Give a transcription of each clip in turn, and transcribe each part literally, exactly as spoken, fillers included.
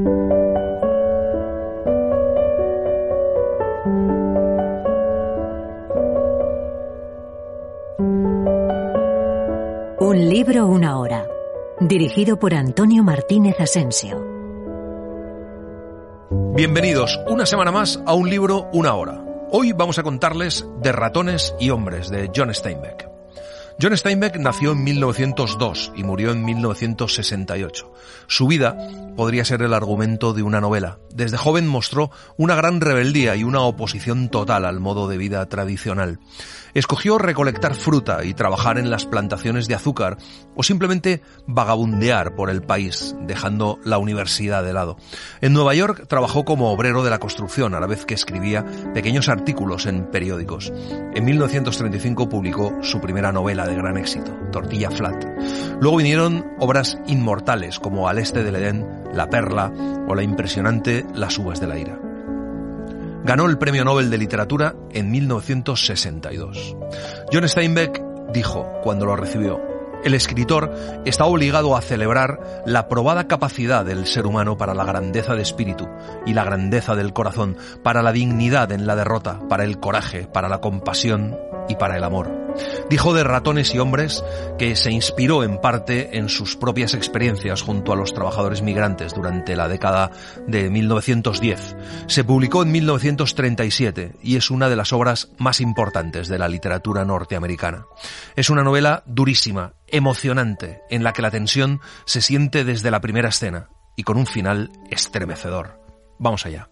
Un libro, una hora. Dirigido por Antonio Martínez Asensio. Bienvenidos una semana más a Un libro, una hora. Hoy vamos a contarles de Ratones y hombres, de John Steinbeck. John Steinbeck nació en mil novecientos dos y murió en mil novecientos sesenta y ocho. Su vida podría ser el argumento de una novela. Desde joven mostró una gran rebeldía y una oposición total al modo de vida tradicional. Escogió recolectar fruta y trabajar en las plantaciones de azúcar o simplemente vagabundear por el país, dejando la universidad de lado. En Nueva York trabajó como obrero de la construcción, a la vez que escribía pequeños artículos en periódicos. En mil novecientos treinta y cinco publicó su primera novela de gran éxito, Tortilla Flat. Luego vinieron obras inmortales como Al este del Edén, La perla o la impresionante Las uvas de la ira. Ganó el Premio Nobel de Literatura en mil novecientos sesenta y dos. John Steinbeck dijo, cuando lo recibió, el escritor está obligado a celebrar la probada capacidad del ser humano para la grandeza de espíritu y la grandeza del corazón, para la dignidad en la derrota, para el coraje, para la compasión y para el amor. Dijo de Ratones y hombres que se inspiró en parte en sus propias experiencias junto a los trabajadores migrantes durante la década de mil novecientos diez. Se publicó en mil novecientos treinta y siete y es una de las obras más importantes de la literatura norteamericana. Es una novela durísima, emocionante, en la que la tensión se siente desde la primera escena y con un final estremecedor. Vamos allá.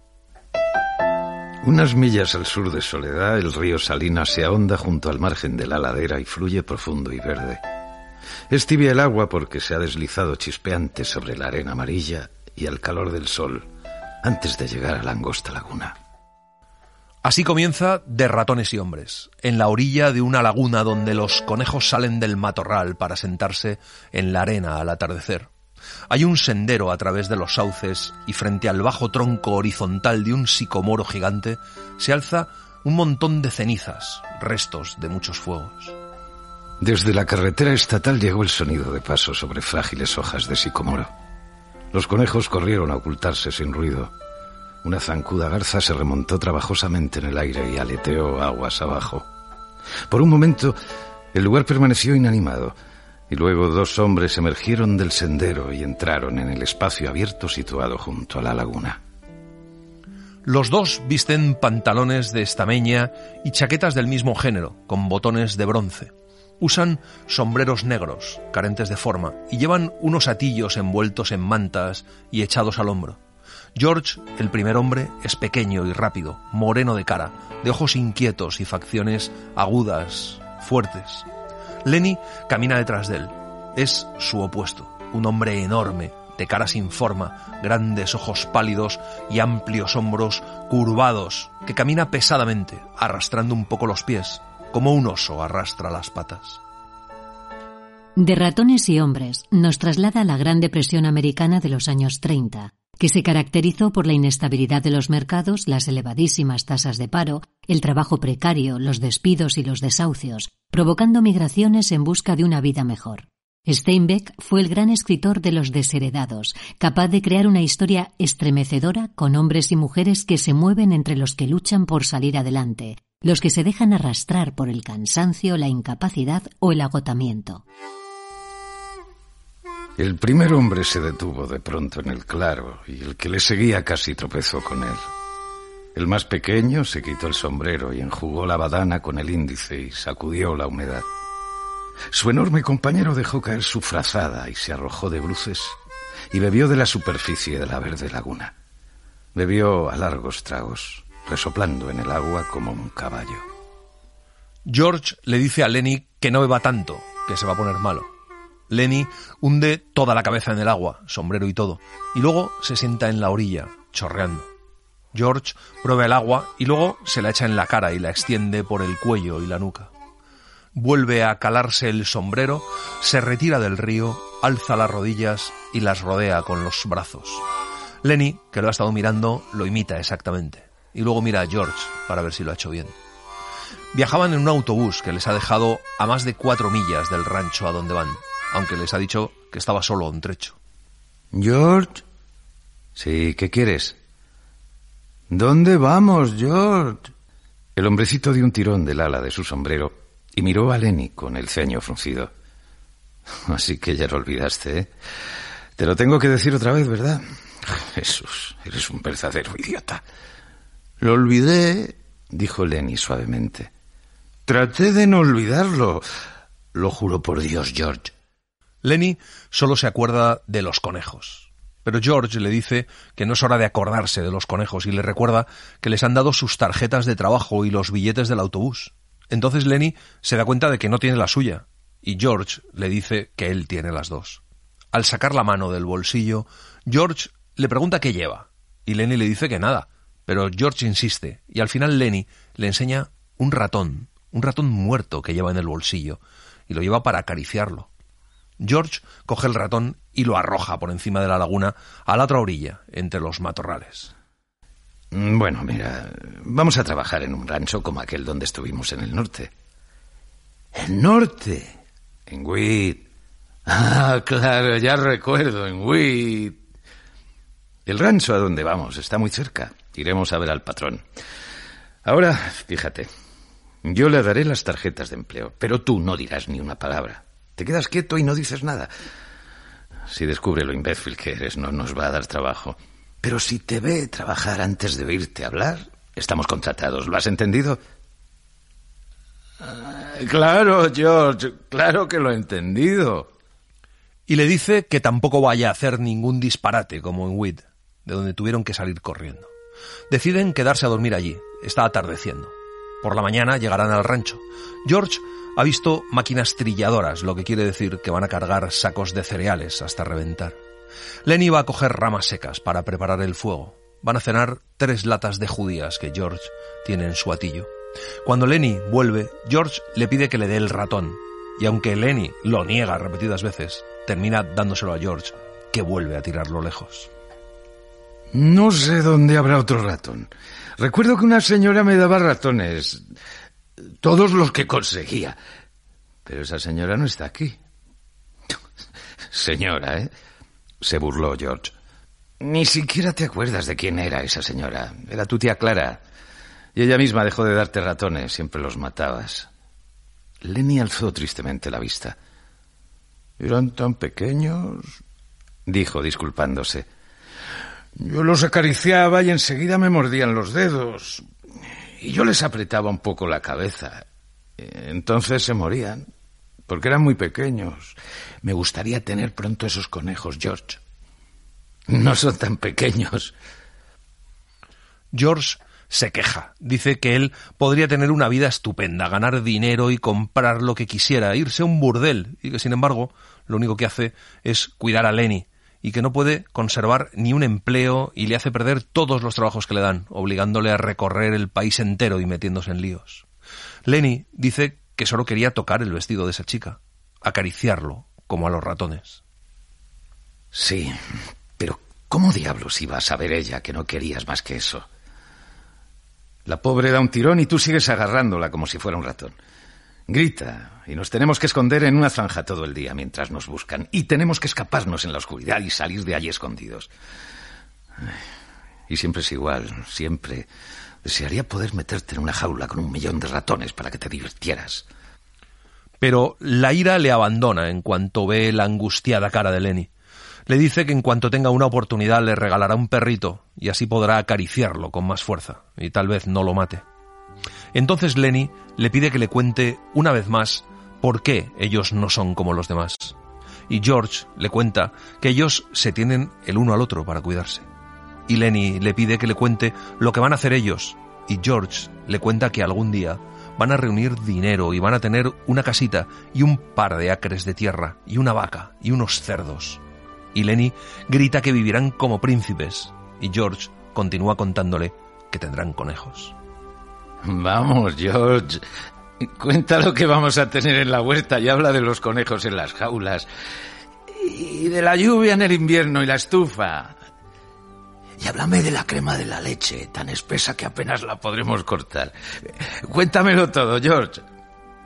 Unas millas al sur de Soledad, el río Salinas se ahonda junto al margen de la ladera y fluye profundo y verde. Es tibia el agua porque se ha deslizado chispeante sobre la arena amarilla y al calor del sol, antes de llegar a la angosta laguna. Así comienza De Ratones y hombres, en la orilla de una laguna donde los conejos salen del matorral para sentarse en la arena al atardecer. Hay un sendero a través de los sauces y frente al bajo tronco horizontal de un sicomoro gigante se alza un montón de cenizas, restos de muchos fuegos. Desde la carretera estatal llegó el sonido de pasos sobre frágiles hojas de sicomoro. Los conejos corrieron a ocultarse sin ruido. Una zancuda garza se remontó trabajosamente en el aire y aleteó aguas abajo. Por un momento, el lugar permaneció inanimado. Y luego dos hombres emergieron del sendero y entraron en el espacio abierto situado junto a la laguna. Los dos visten pantalones de estameña y chaquetas del mismo género, con botones de bronce. Usan sombreros negros, carentes de forma, y llevan unos atillos envueltos en mantas y echados al hombro. George, el primer hombre, es pequeño y rápido, moreno de cara, de ojos inquietos y facciones agudas, fuertes. Lenny camina detrás de él. Es su opuesto, un hombre enorme, de cara sin forma, grandes ojos pálidos y amplios hombros curvados, que camina pesadamente, arrastrando un poco los pies, como un oso arrastra las patas. De Ratones y hombres nos traslada a la Gran Depresión americana de los años treinta, que se caracterizó por la inestabilidad de los mercados, las elevadísimas tasas de paro, el trabajo precario, los despidos y los desahucios, provocando migraciones en busca de una vida mejor. Steinbeck fue el gran escritor de Los desheredados, capaz de crear una historia estremecedora con hombres y mujeres que se mueven entre los que luchan por salir adelante, los que se dejan arrastrar por el cansancio, la incapacidad o el agotamiento. El primer hombre se detuvo de pronto en el claro y el que le seguía casi tropezó con él. El más pequeño se quitó el sombrero y enjugó la badana con el índice y sacudió la humedad. Su enorme compañero dejó caer su frazada y se arrojó de bruces y bebió de la superficie de la verde laguna. Bebió a largos tragos, resoplando en el agua como un caballo. George le dice a Lenny que no beba tanto, que se va a poner malo. Lenny hunde toda la cabeza en el agua, sombrero y todo, y luego se sienta en la orilla, chorreando. George prueba el agua y luego se la echa en la cara y la extiende por el cuello y la nuca. Vuelve a calarse el sombrero, se retira del río, alza las rodillas y las rodea con los brazos. Lenny, que lo ha estado mirando, lo imita exactamente, y luego mira a George para ver si lo ha hecho bien. Viajaban en un autobús que les ha dejado a más de cuatro millas del rancho a donde van, aunque les ha dicho que estaba solo un trecho. George, Sí, ¿qué quieres? ¿Dónde vamos, George? El hombrecito dio un tirón del ala de su sombrero y miró a Lenny con el ceño fruncido. Así que ya lo olvidaste, ¿eh? Te lo tengo que decir otra vez, ¿verdad? Jesús, eres un verdadero idiota. Lo olvidé, dijo Lenny suavemente. Traté de no olvidarlo. Lo juro por Dios, George. Lenny solo se acuerda de los conejos. Pero George le dice que no es hora de acordarse de los conejos y le recuerda que les han dado sus tarjetas de trabajo y los billetes del autobús. Entonces Lenny se da cuenta de que no tiene la suya y George le dice que él tiene las dos. Al sacar la mano del bolsillo, George le pregunta qué lleva y Lenny le dice que nada, pero George insiste y al final Lenny le enseña un ratón, un ratón muerto que lleva en el bolsillo y lo lleva para acariciarlo. George coge el ratón y lo arroja por encima de la laguna a la otra orilla, entre los matorrales. Bueno, mira, vamos a trabajar en un rancho como aquel donde estuvimos en el norte. ¿El norte? En Witt. Ah, claro, ya recuerdo, en Witt. El rancho a donde vamos está muy cerca. Iremos a ver al patrón. Ahora, fíjate, yo le daré las tarjetas de empleo, pero tú no dirás ni una palabra. Te quedas quieto y no dices nada. Si descubre lo imbécil que eres, no nos va a dar trabajo. Pero si te ve trabajar antes de oírte hablar, estamos contratados. ¿Lo has entendido? Ah, claro, George, claro que lo he entendido. Y le dice que tampoco vaya a hacer ningún disparate como en Witt, de donde tuvieron que salir corriendo. Deciden quedarse a dormir allí. Está atardeciendo. Por la mañana llegarán al rancho. George ha visto máquinas trilladoras, lo que quiere decir que van a cargar sacos de cereales hasta reventar. Lenny va a coger ramas secas para preparar el fuego. Van a cenar tres latas de judías que George tiene en su atillo. Cuando Lenny vuelve, George le pide que le dé el ratón, y aunque Lenny lo niega repetidas veces, termina dándoselo a George, que vuelve a tirarlo lejos. No sé dónde habrá otro ratón. Recuerdo que una señora me daba ratones, todos los que conseguía. Pero esa señora no está aquí. Señora, ¿eh? Se burló George. Ni siquiera te acuerdas de quién era esa señora. Era tu tía Clara. Y ella misma dejó de darte ratones. Siempre los matabas. Lenny alzó tristemente la vista. Eran tan pequeños, dijo disculpándose. Yo los acariciaba y enseguida me mordían los dedos. Y yo les apretaba un poco la cabeza. Entonces se morían, porque eran muy pequeños. Me gustaría tener pronto esos conejos, George. No son tan pequeños. George se queja. Dice que él podría tener una vida estupenda, ganar dinero y comprar lo que quisiera, irse a un burdel, y que sin embargo lo único que hace es cuidar a Lenny, y que no puede conservar ni un empleo y le hace perder todos los trabajos que le dan, obligándole a recorrer el país entero y metiéndose en líos. Lenny dice que solo quería tocar el vestido de esa chica, acariciarlo, como a los ratones. Sí, pero ¿cómo diablos iba a saber ella que no querías más que eso? La pobre da un tirón y tú sigues agarrándola como si fuera un ratón. Grita, y nos tenemos que esconder en una zanja todo el día mientras nos buscan. Y tenemos que escaparnos en la oscuridad y salir de allí escondidos. Y siempre es igual, siempre. Desearía poder meterte en una jaula con un millón de ratones para que te divirtieras. Pero la ira le abandona en cuanto ve la angustiada cara de Lenny. Le dice que en cuanto tenga una oportunidad le regalará un perrito y así podrá acariciarlo con más fuerza y tal vez no lo mate. Entonces Lenny le pide que le cuente una vez más por qué ellos no son como los demás. Y George le cuenta que ellos se tienen el uno al otro para cuidarse. Y Lenny le pide que le cuente lo que van a hacer ellos. Y George le cuenta que algún día van a reunir dinero y van a tener una casita y un par de acres de tierra y una vaca y unos cerdos. Y Lenny grita que vivirán como príncipes. Y George continúa contándole que tendrán conejos. Vamos, George, cuenta lo que vamos a tener en la huerta y habla de los conejos en las jaulas y de la lluvia en el invierno y la estufa. Y háblame de la crema de la leche, tan espesa que apenas la podremos cortar. Cuéntamelo todo, George.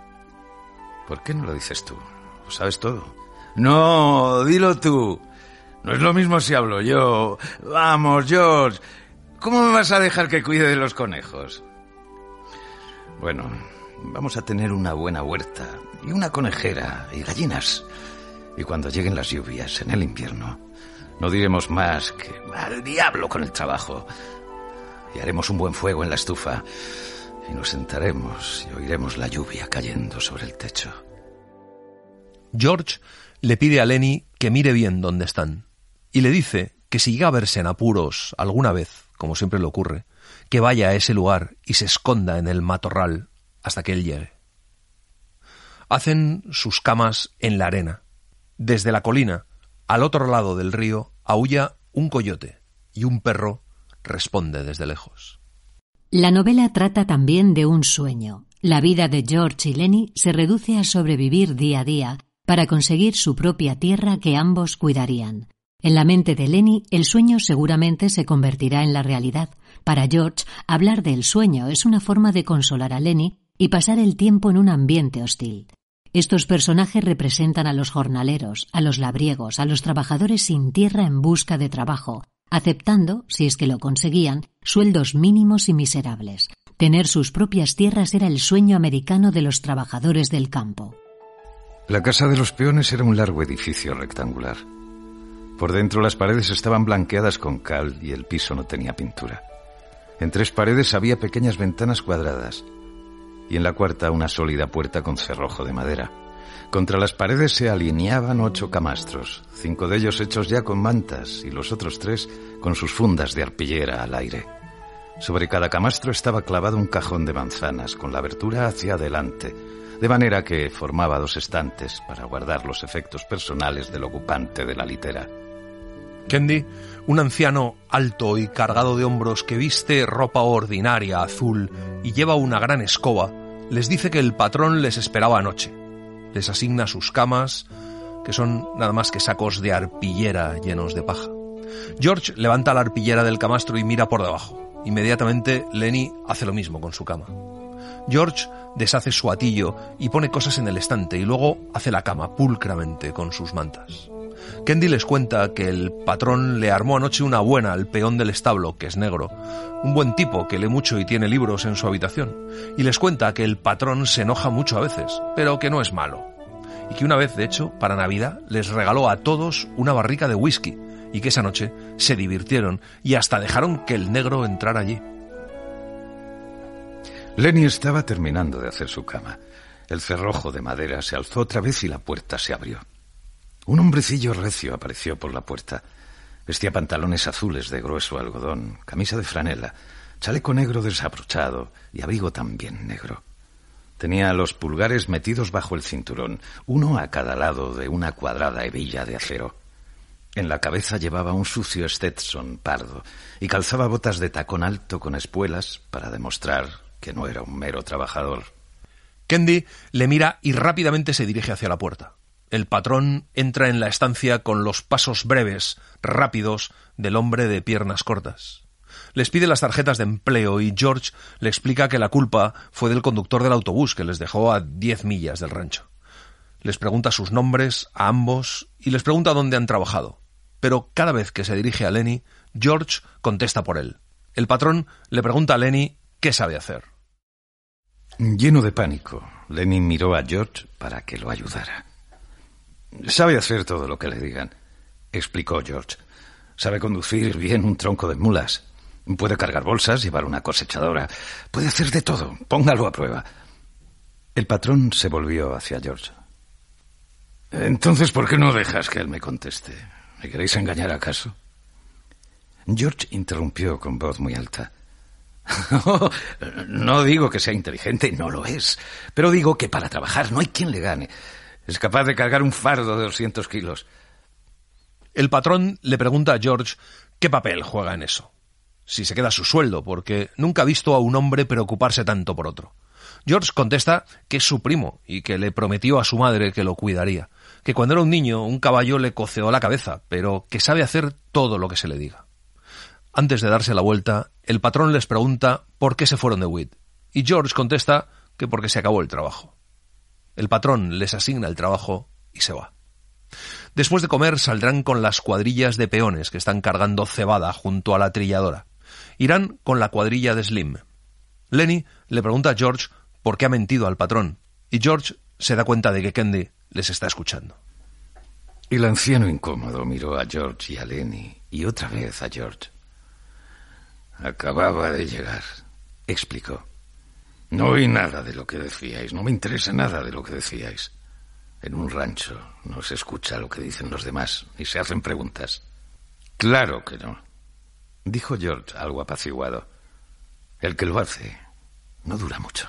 ¿Por qué no lo dices tú? ¿Lo sabes todo? No, dilo tú. No es lo mismo si hablo yo. Vamos, George. ¿Cómo me vas a dejar que cuide de los conejos? Bueno, vamos a tener una buena huerta y una conejera y gallinas. Y cuando lleguen las lluvias en el invierno, no diremos más que al diablo con el trabajo. Y haremos un buen fuego en la estufa y nos sentaremos y oiremos la lluvia cayendo sobre el techo. George le pide a Lenny que mire bien dónde están y le dice que si llega a verse en apuros alguna vez, como siempre le ocurre, que vaya a ese lugar y se esconda en el matorral hasta que él llegue. Hacen sus camas en la arena. Desde la colina, al otro lado del río, aúlla un coyote y un perro responde desde lejos. La novela trata también de un sueño. La vida de George y Lenny se reduce a sobrevivir día a día para conseguir su propia tierra que ambos cuidarían. En la mente de Lenny, el sueño seguramente se convertirá en la realidad. Para George, hablar del sueño es una forma de consolar a Lenny y pasar el tiempo en un ambiente hostil. Estos personajes representan a los jornaleros, a los labriegos, a los trabajadores sin tierra en busca de trabajo, aceptando, si es que lo conseguían, sueldos mínimos y miserables. Tener sus propias tierras era el sueño americano de los trabajadores del campo. La casa de los peones era un largo edificio rectangular. Por dentro las paredes estaban blanqueadas con cal y el piso no tenía pintura. En tres paredes había pequeñas ventanas cuadradas y en la cuarta una sólida puerta con cerrojo de madera. Contra las paredes se alineaban ocho camastros, cinco de ellos hechos ya con mantas y los otros tres con sus fundas de arpillera al aire. Sobre cada camastro estaba clavado un cajón de manzanas con la abertura hacia adelante, de manera que formaba dos estantes para guardar los efectos personales del ocupante de la litera. Kendi, un anciano alto y cargado de hombros que viste ropa ordinaria azul y lleva una gran escoba, les dice que el patrón les esperaba anoche. Les asigna sus camas, que son nada más que sacos de arpillera llenos de paja. George levanta la arpillera del camastro y mira por debajo. Inmediatamente Lenny hace lo mismo con su cama. George deshace su atillo y pone cosas en el estante y luego hace la cama pulcramente con sus mantas. Kendi les cuenta que el patrón le armó anoche una buena al peón del establo, que es negro, un buen tipo que lee mucho y tiene libros en su habitación, y les cuenta que el patrón se enoja mucho a veces, pero que no es malo, y que una vez, de hecho, para Navidad les regaló a todos una barrica de whisky, y que esa noche se divirtieron y hasta dejaron que el negro entrara allí. Lenny estaba terminando de hacer su cama. El cerrojo de madera se alzó otra vez y la puerta se abrió. Un hombrecillo recio apareció por la puerta. Vestía pantalones azules de grueso algodón, camisa de franela, chaleco negro desabrochado y abrigo también negro. Tenía los pulgares metidos bajo el cinturón, uno a cada lado de una cuadrada hebilla de acero. En la cabeza llevaba un sucio Stetson pardo y calzaba botas de tacón alto con espuelas para demostrar que no era un mero trabajador. Kendi le mira y rápidamente se dirige hacia la puerta. El patrón entra en la estancia con los pasos breves, rápidos, del hombre de piernas cortas. Les pide las tarjetas de empleo y George le explica que la culpa fue del conductor del autobús que les dejó a diez millas del rancho. Les pregunta sus nombres a ambos y les pregunta dónde han trabajado. Pero cada vez que se dirige a Lenny, George contesta por él. El patrón le pregunta a Lenny qué sabe hacer. Lleno de pánico, Lenny miró a George para que lo ayudara. Sabe hacer todo lo que le digan, explicó George. Sabe conducir bien un tronco de mulas. Puede cargar bolsas, llevar una cosechadora. Puede hacer de todo. Póngalo a prueba. El patrón se volvió hacia George. Entonces, ¿por qué no dejas que él me conteste? ¿Me queréis engañar acaso? George interrumpió con voz muy alta. Oh, no digo que sea inteligente, no lo es. Pero digo que para trabajar no hay quien le gane. Es capaz de cargar un fardo de doscientos kilos. El patrón le pregunta a George qué papel juega en eso. Si se queda su sueldo, porque nunca ha visto a un hombre preocuparse tanto por otro. George contesta que es su primo y que le prometió a su madre que lo cuidaría. Que cuando era un niño un caballo le coceó la cabeza, pero que sabe hacer todo lo que se le diga. Antes de darse la vuelta, el patrón les pregunta por qué se fueron de Witt. Y George contesta que porque se acabó el trabajo. El patrón les asigna el trabajo y se va. Después de comer saldrán con las cuadrillas de peones que están cargando cebada junto a la trilladora. Irán con la cuadrilla de Slim. Lenny le pregunta a George por qué ha mentido al patrón, y George se da cuenta de que Candy les está escuchando. El anciano incómodo miró a George y a Lenny, y otra vez a George. Acababa de llegar, explicó. No oí nada de lo que decíais, no me interesa nada de lo que decíais. En un rancho no se escucha lo que dicen los demás, ni se hacen preguntas. Claro que no, dijo George algo apaciguado. El que lo hace no dura mucho.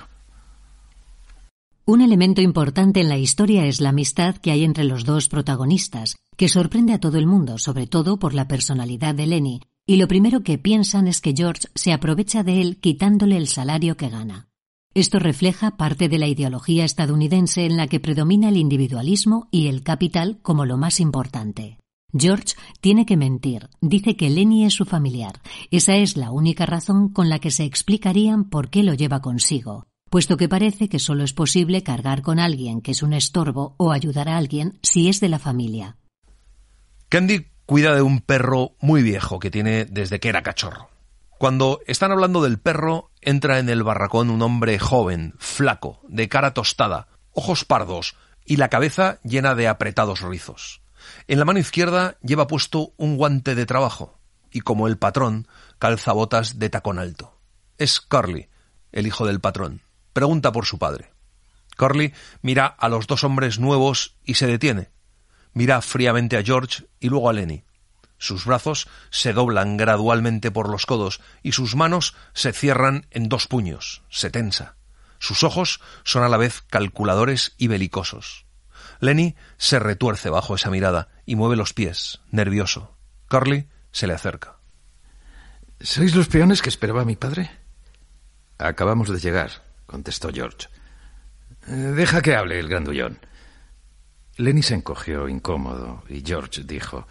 Un elemento importante en la historia es la amistad que hay entre los dos protagonistas, que sorprende a todo el mundo, sobre todo por la personalidad de Lenny, y lo primero que piensan es que George se aprovecha de él quitándole el salario que gana. Esto refleja parte de la ideología estadounidense en la que predomina el individualismo y el capital como lo más importante. George tiene que mentir, dice que Lenny es su familiar. Esa es la única razón con la que se explicarían por qué lo lleva consigo, puesto que parece que solo es posible cargar con alguien que es un estorbo o ayudar a alguien si es de la familia. Candy cuida de un perro muy viejo que tiene desde que era cachorro. Cuando están hablando del perro, entra en el barracón un hombre joven, flaco, de cara tostada, ojos pardos y la cabeza llena de apretados rizos. En la mano izquierda lleva puesto un guante de trabajo y, como el patrón, calza botas de tacón alto. Es Curly, el hijo del patrón. Pregunta por su padre. Curly mira a los dos hombres nuevos y se detiene. Mira fríamente a George y luego a Lenny. Sus brazos se doblan gradualmente por los codos y sus manos se cierran en dos puños. Se tensa. Sus ojos son a la vez calculadores y belicosos. Lenny se retuerce bajo esa mirada y mueve los pies, nervioso. Curly se le acerca. ¿Sois los peones que esperaba mi padre? Acabamos de llegar, contestó George. Deja que hable el grandullón. Lenny se encogió incómodo y George dijo: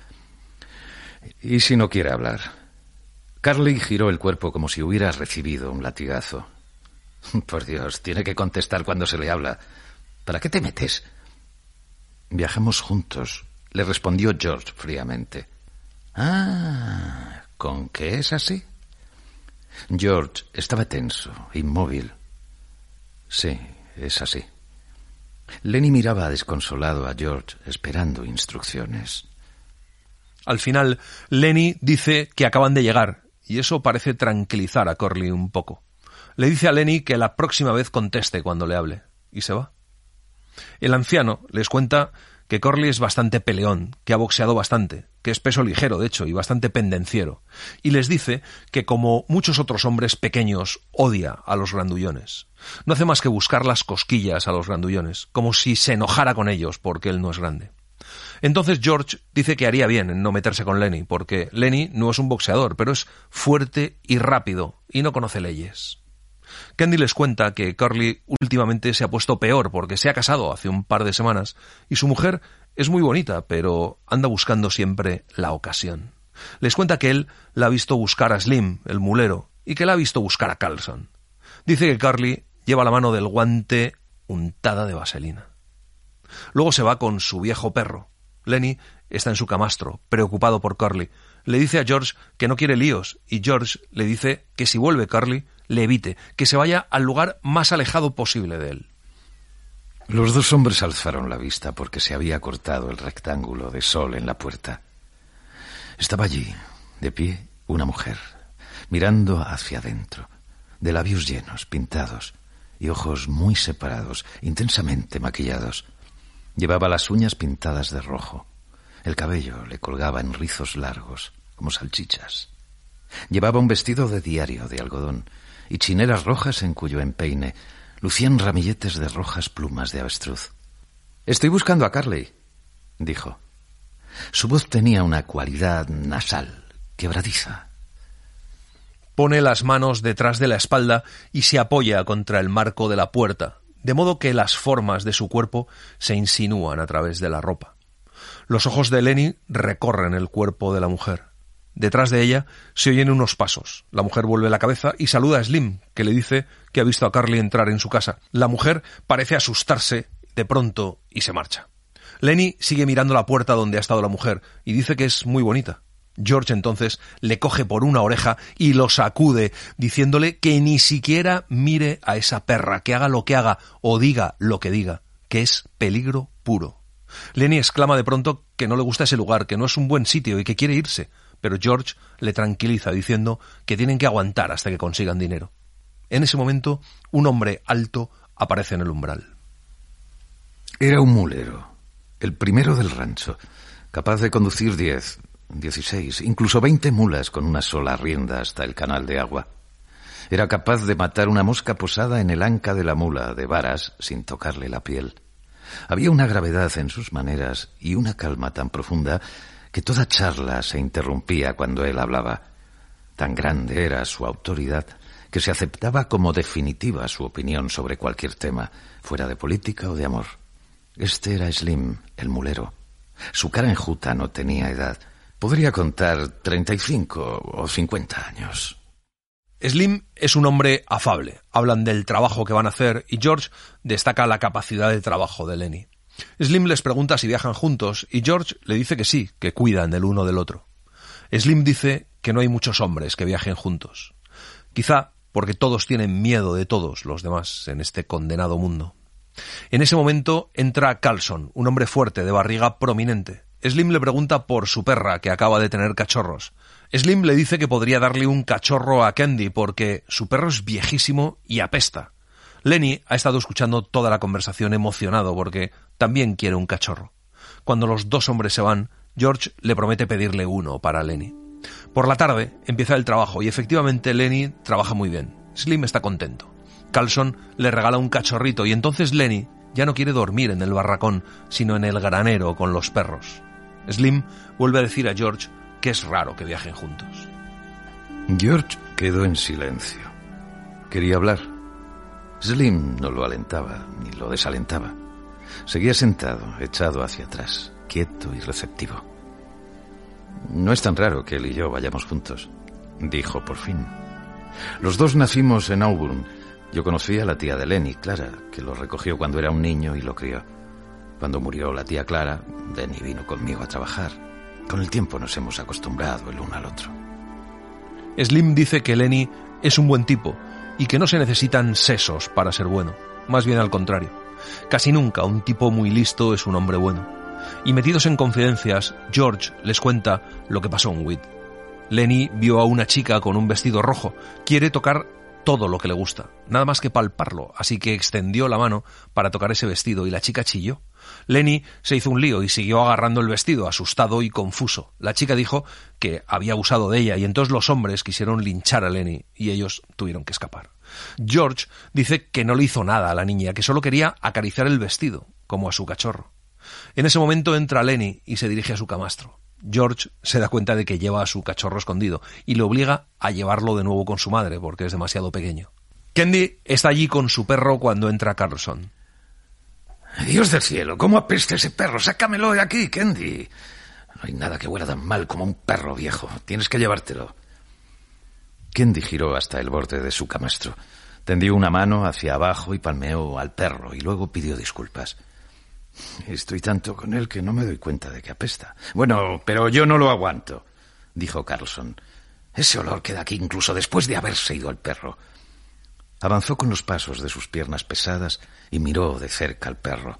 ¿y si no quiere hablar? Curly giró el cuerpo como si hubiera recibido un latigazo. Por Dios, tiene que contestar cuando se le habla. ¿Para qué te metes? Viajamos juntos, le respondió George fríamente. Ah, ¿con qué es así? George estaba tenso, inmóvil. Sí, es así. Lenny miraba desconsolado a George, esperando instrucciones. Al final, Lenny dice que acaban de llegar, y eso parece tranquilizar a Curly un poco. Le dice a Lenny que la próxima vez conteste cuando le hable, y se va. El anciano les cuenta que Curly es bastante peleón, que ha boxeado bastante, que es peso ligero, de hecho, y bastante pendenciero, y les dice que, como muchos otros hombres pequeños, odia a los grandullones. No hace más que buscar las cosquillas a los grandullones, como si se enojara con ellos porque él no es grande. Entonces George dice que haría bien en no meterse con Lenny, porque Lenny no es un boxeador, pero es fuerte y rápido, y no conoce leyes. Candy les cuenta que Curly últimamente se ha puesto peor porque se ha casado hace un par de semanas y su mujer es muy bonita, pero anda buscando siempre la ocasión. Les cuenta que él la ha visto buscar a Slim, el mulero, y que la ha visto buscar a Carlson. Dice que Curly lleva la mano del guante untada de vaselina. Luego se va con su viejo perro. Lenny está en su camastro, preocupado por Curly. Le dice a George que no quiere líos y George le dice que si vuelve Curly, le evite, que se vaya al lugar más alejado posible de él. Los dos hombres alzaron la vista porque se había cortado el rectángulo de sol en la puerta. Estaba allí, de pie, una mujer, mirando hacia adentro, de labios llenos, pintados, y ojos muy separados, intensamente maquillados. Llevaba las uñas pintadas de rojo. El cabello le colgaba en rizos largos, como salchichas. Llevaba un vestido de diario de algodón y chinelas rojas en cuyo empeine lucían ramilletes de rojas plumas de avestruz. «Estoy buscando a Curly», dijo. Su voz tenía una cualidad nasal, quebradiza. Pone las manos detrás de la espalda y se apoya contra el marco de la puerta, de modo que las formas de su cuerpo se insinúan a través de la ropa. Los ojos de Lenny recorren el cuerpo de la mujer. Detrás de ella se oyen unos pasos. La mujer vuelve la cabeza y saluda a Slim, que le dice que ha visto a Curly entrar en su casa. La mujer parece asustarse de pronto y se marcha. Lenny sigue mirando la puerta donde ha estado la mujer y dice que es muy bonita. George entonces le coge por una oreja y lo sacude, diciéndole que ni siquiera mire a esa perra, que haga lo que haga o diga lo que diga, que es peligro puro. Lenny exclama de pronto que no le gusta ese lugar, que no es un buen sitio y que quiere irse, pero George le tranquiliza diciendo que tienen que aguantar hasta que consigan dinero. En ese momento, un hombre alto aparece en el umbral. Era un mulero, el primero del rancho, capaz de conducir diez, dieciséis, incluso veinte mulas con una sola rienda hasta el canal de agua. Era capaz de matar una mosca posada en el anca de la mula de varas sin tocarle la piel. Había una gravedad en sus maneras y una calma tan profunda que toda charla se interrumpía cuando él hablaba. Tan grande era su autoridad que se aceptaba como definitiva su opinión sobre cualquier tema, fuera de política o de amor. Este era Slim, el mulero. Su cara enjuta no tenía edad. Podría contar treinta y cinco o cincuenta años. Slim es un hombre afable. Hablan del trabajo que van a hacer y George destaca la capacidad de trabajo de Lenny. Slim les pregunta si viajan juntos y George le dice que sí, que cuidan del uno del otro. Slim dice que no hay muchos hombres que viajen juntos. Quizá porque todos tienen miedo de todos los demás en este condenado mundo. En ese momento entra Carlson, un hombre fuerte, de barriga prominente. Slim le pregunta por su perra, que acaba de tener cachorros. Slim le dice que podría darle un cachorro a Candy porque su perro es viejísimo y apesta. Lenny ha estado escuchando toda la conversación emocionado porque también quiere un cachorro. Cuando los dos hombres se van, George le promete pedirle uno para Lenny. Por la tarde empieza el trabajo y efectivamente Lenny trabaja muy bien. Slim está contento. Carlson le regala un cachorrito y entonces Lenny ya no quiere dormir en el barracón, sino en el granero con los perros. Slim vuelve a decir a George que es raro que viajen juntos. George quedó en silencio. Quería hablar. Slim no lo alentaba ni lo desalentaba. Seguía sentado, echado hacia atrás, quieto y receptivo. No es tan raro que él y yo vayamos juntos, dijo por fin. Los dos nacimos en Auburn. Yo conocí a la tía de Lenny, Clara, que lo recogió cuando era un niño y lo crió. Cuando murió la tía Clara, Lenny vino conmigo a trabajar. Con el tiempo nos hemos acostumbrado el uno al otro. Slim dice que Lenny es un buen tipo y que no se necesitan sesos para ser bueno. Más bien al contrario. Casi nunca un tipo muy listo es un hombre bueno. Y metidos en confidencias, George les cuenta lo que pasó en Witt. Lenny vio a una chica con un vestido rojo. Quiere tocar todo lo que le gusta, nada más que palparlo, así que extendió la mano para tocar ese vestido y la chica chilló. Lenny se hizo un lío y siguió agarrando el vestido, asustado y confuso. La chica dijo que había abusado de ella y entonces los hombres quisieron linchar a Lenny y ellos tuvieron que escapar. George dice que no le hizo nada a la niña, que solo quería acariciar el vestido, como a su cachorro. En ese momento entra Lenny y se dirige a su camastro. George se da cuenta de que lleva a su cachorro escondido y le obliga a llevarlo de nuevo con su madre porque es demasiado pequeño. Candy está allí con su perro cuando entra Carlson. Dios del cielo, ¿cómo apesta ese perro? Sácamelo de aquí, Candy. No hay nada que huela tan mal como un perro viejo. Tienes que llevártelo. Candy giró hasta el borde de su camastro. Tendió una mano hacia abajo y palmeó al perro y luego pidió disculpas. Estoy tanto con él que no me doy cuenta de que apesta. Bueno, pero yo no lo aguanto, dijo Carlson. Ese olor queda aquí incluso después de haberse ido el perro. Avanzó con los pasos de sus piernas pesadas y miró de cerca al perro.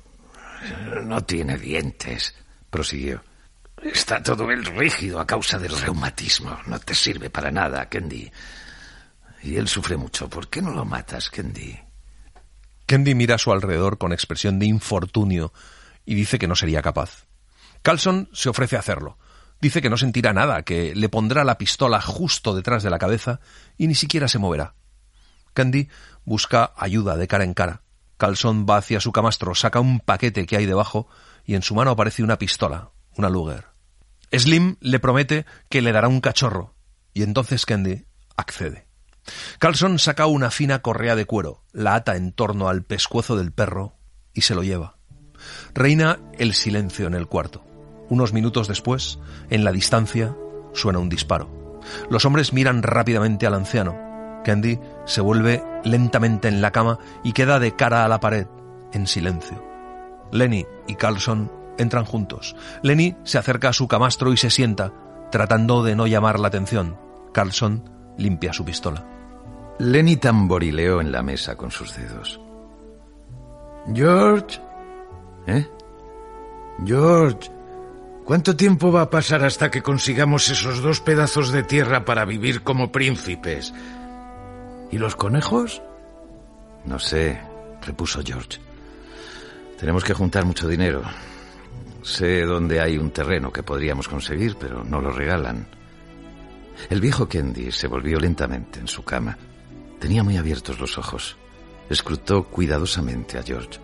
No tiene dientes, prosiguió. Está todo él rígido a causa del reumatismo. No te sirve para nada, Candy. Y él sufre mucho. ¿Por qué no lo matas, Candy? Candy mira a su alrededor con expresión de infortunio y dice que no sería capaz. Carlson se ofrece a hacerlo. Dice que no sentirá nada, que le pondrá la pistola justo detrás de la cabeza y ni siquiera se moverá. Candy busca ayuda de cara en cara. Carlson va hacia su camastro, saca un paquete que hay debajo y en su mano aparece una pistola, una Luger. Slim le promete que le dará un cachorro y entonces Candy accede. Carlson saca una fina correa de cuero, la ata en torno al pescuezo del perro y se lo lleva. Reina el silencio en el cuarto. Unos minutos después, en la distancia, suena un disparo. Los hombres miran rápidamente al anciano. Candy se vuelve lentamente en la cama y queda de cara a la pared, en silencio. Lenny y Carlson entran juntos. Lenny se acerca a su camastro y se sienta, tratando de no llamar la atención. Carlson limpia su pistola. Lenny tamborileó en la mesa con sus dedos. George, ¿eh? George, ¿cuánto tiempo va a pasar hasta que consigamos esos dos pedazos de tierra para vivir como príncipes? ¿Y los conejos? No sé, repuso George. Tenemos que juntar mucho dinero. Sé dónde hay un terreno que podríamos conseguir, pero no lo regalan. El viejo Kendi se volvió lentamente en su cama. Tenía muy abiertos los ojos. Escrutó cuidadosamente a George.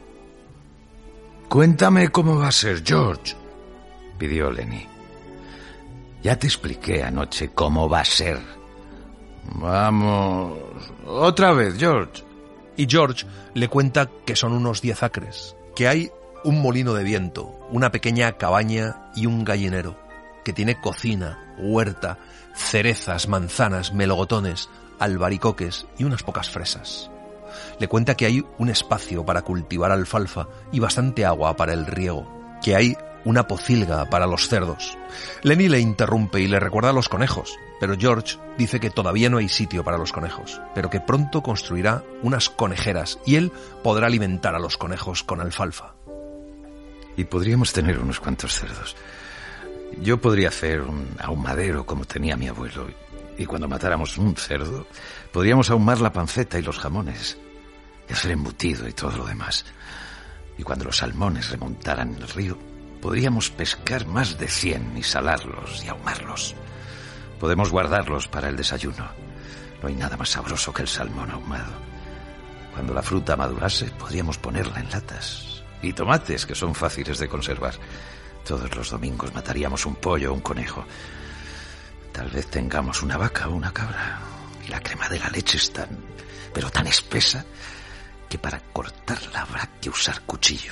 Cuéntame cómo va a ser, George, pidió Lenny. Ya te expliqué anoche cómo va a ser. Vamos, otra vez, George. Y George le cuenta que son unos diez acres, que hay un molino de viento, una pequeña cabaña y un gallinero, que tiene cocina, huerta, cerezas, manzanas, melocotones, albaricoques y unas pocas fresas. Le cuenta que hay un espacio para cultivar alfalfa y bastante agua para el riego, que hay una pocilga para los cerdos. Lenny le interrumpe y le recuerda a los conejos, pero George dice que todavía no hay sitio para los conejos, pero que pronto construirá unas conejeras y él podrá alimentar a los conejos con alfalfa. Y podríamos tener unos cuantos cerdos. Yo podría hacer un ahumadero como tenía mi abuelo, y cuando matáramos un cerdo, podríamos ahumar la panceta y los jamones, y hacer embutido y todo lo demás. Y cuando los salmones remontaran el río, podríamos pescar más de cien y salarlos y ahumarlos. Podemos guardarlos para el desayuno. No hay nada más sabroso que el salmón ahumado. Cuando la fruta madurase, podríamos ponerla en latas. Y tomates, que son fáciles de conservar. Todos los domingos mataríamos un pollo o un conejo. Tal vez tengamos una vaca o una cabra. Y la crema de la leche es tan, pero tan espesa, que para cortarla habrá que usar cuchillo.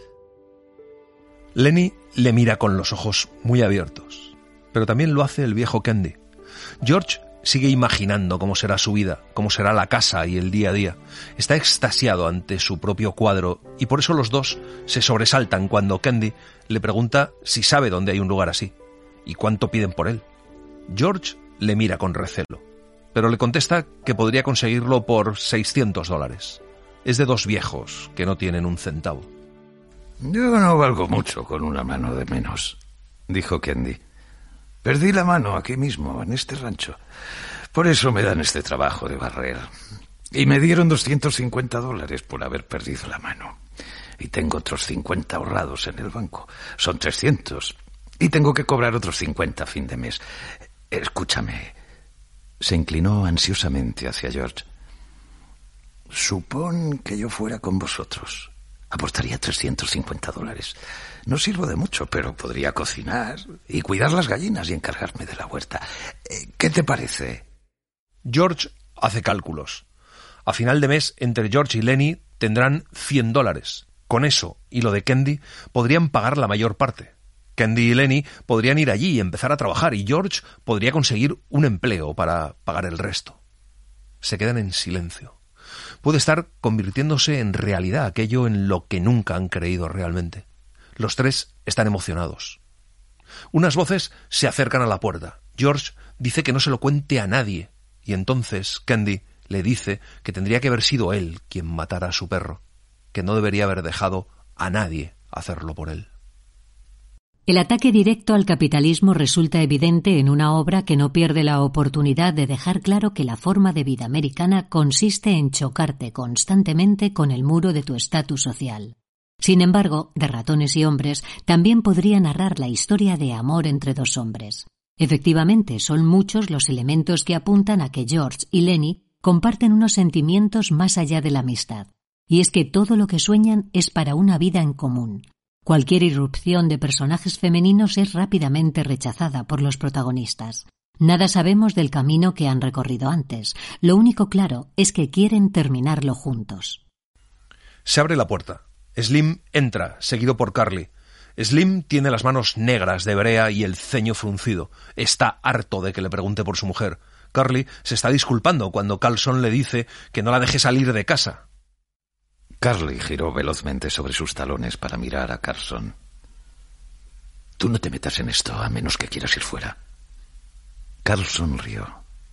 Lenny le mira con los ojos muy abiertos, pero también lo hace el viejo Kendi. George sigue imaginando cómo será su vida, cómo será la casa y el día a día. Está extasiado ante su propio cuadro y por eso los dos se sobresaltan cuando Kendi le pregunta si sabe dónde hay un lugar así y cuánto piden por él. George le mira con recelo, pero le contesta que podría conseguirlo por seiscientos dólares. Es de dos viejos que no tienen un centavo. Yo no valgo mucho con una mano de menos, dijo Kendi. Perdí la mano aquí mismo, en este rancho. Por eso me dan este trabajo de barrer. Y me dieron doscientos cincuenta dólares por haber perdido la mano. Y tengo otros cincuenta ahorrados en el banco. Son trescientos. Y tengo que cobrar otros cincuenta a fin de mes. Escúchame. Se inclinó ansiosamente hacia George. Supón que yo fuera con vosotros. Aportaría trescientos cincuenta dólares. No sirvo de mucho, pero podría cocinar y cuidar las gallinas y encargarme de la huerta. ¿Qué te parece? George hace cálculos. A final de mes, entre George y Lenny tendrán cien dólares. Con eso y lo de Kendi podrían pagar la mayor parte. Kendi y Lenny podrían ir allí y empezar a trabajar y George podría conseguir un empleo para pagar el resto. Se quedan en silencio. Puede estar convirtiéndose en realidad aquello en lo que nunca han creído realmente. Los tres están emocionados. Unas voces se acercan a la puerta. George dice que no se lo cuente a nadie, y entonces Kendi le dice que tendría que haber sido él quien matara a su perro, que no debería haber dejado a nadie hacerlo por él. El ataque directo al capitalismo resulta evidente en una obra que no pierde la oportunidad de dejar claro que la forma de vida americana consiste en chocarte constantemente con el muro de tu estatus social. Sin embargo, De ratones y hombres también podría narrar la historia de amor entre dos hombres. Efectivamente, son muchos los elementos que apuntan a que George y Lenny comparten unos sentimientos más allá de la amistad. Y es que todo lo que sueñan es para una vida en común. Cualquier irrupción de personajes femeninos es rápidamente rechazada por los protagonistas. Nada sabemos del camino que han recorrido antes. Lo único claro es que quieren terminarlo juntos. Se abre la puerta. Slim entra, seguido por Carly. Slim tiene las manos negras de brea y el ceño fruncido. Está harto de que le pregunte por su mujer. Carly se está disculpando cuando Carlson le dice que no la deje salir de casa. Carly giró velozmente sobre sus talones para mirar a Carson. Tú no te metas en esto, a menos que quieras ir fuera. Carson rió.